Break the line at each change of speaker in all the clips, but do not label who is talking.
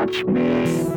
watch me.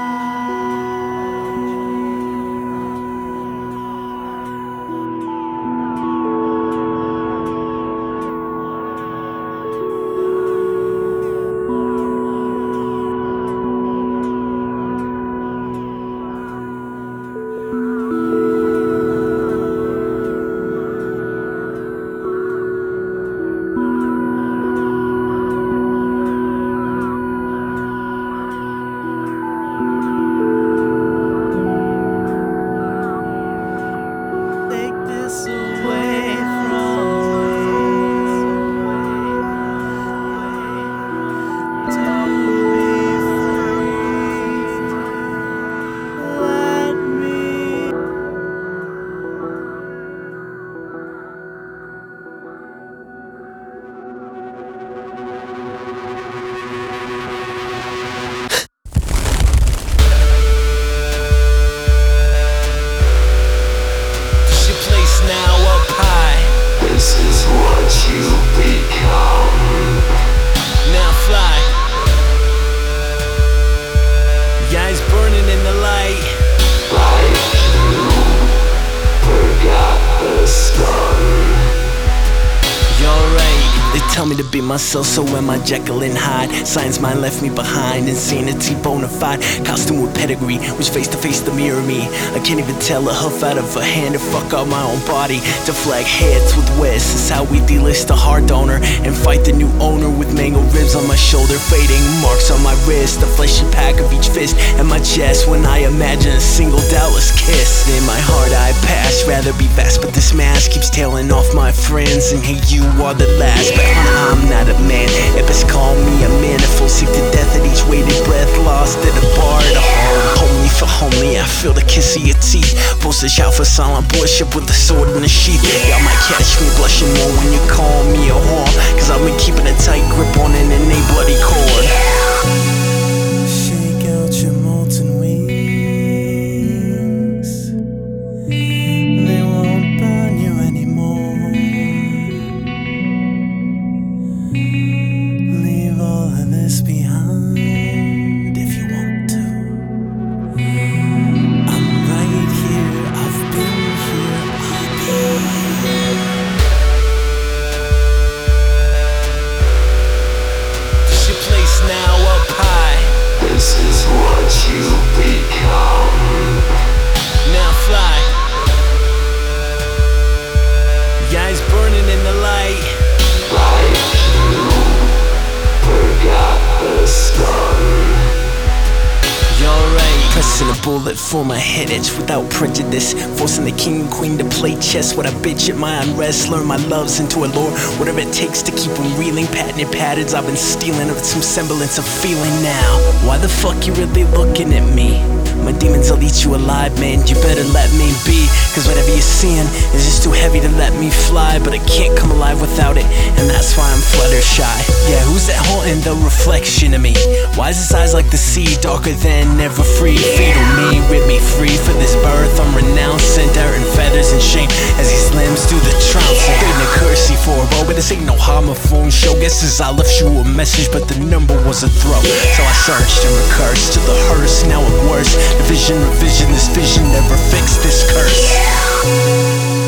Tell me to be myself, so am I Jekyll and Hyde. Science mind left me behind, insanity bona fide. Costume with pedigree, was face to face to mirror me. I can't even tell a hoof out of a hand to fuck up my own body. Deflect heads with West is how we delist a heart donor and fight the new owner with mangled ribs on my shoulder, fading marks on my wrist, the fleshy pack of each fist and my chest when I imagine a single doubtless kiss. In my heart I pass, rather be fast, but this mask keeps tailing off my friends, and hey, you are the last. But I'm not a man, Epis call me a manifold, seek to death at each weighted breath, lost at a bar at a hard. Homely for homely, I feel the kiss of your teeth. Posted shout for silent bullshit with a sword in the sheath. Y'all might catch me blushing more when you call me a whore, cause I've been keeping a tight grip on an innate bloody cord. Shake out your molten wings, they won't burn you anymore. Leave all of this behind if you want to. I'm right here, I've been here, I'll be here. This your place now up high.
This is what you become.
Now fly. Yeah, it's burning in the light.
Like you forgot the sun.
You're right. Pressing a bullet for my head itch without prejudice, forcing the king and queen to play chess. What I bitch at my unrest, learn my loves into a lore. Whatever it takes to keep them reeling, patented patterns I've been stealing of some semblance of feeling now. Why the fuck you really looking at me? My demons will eat you alive, man, you better let me be. Cause whatever you're seeing is just too heavy to let me fly. But I can't come alive without it, and that's why I'm fluttershy. Yeah, who's that haunting the reflection of me? Why is his eyes like the sea, darker than ever free? Fetal me, rip me free for this birth. I'm renouncing dirt and feathers and shame as these limbs do the trouncing. Getting a curse for a but this ain't no homophone show. Guesses I left you a message, but the number was a throw. So I searched and recursed to the hearse, now it worse. Division, revision, this vision never fixed this curse.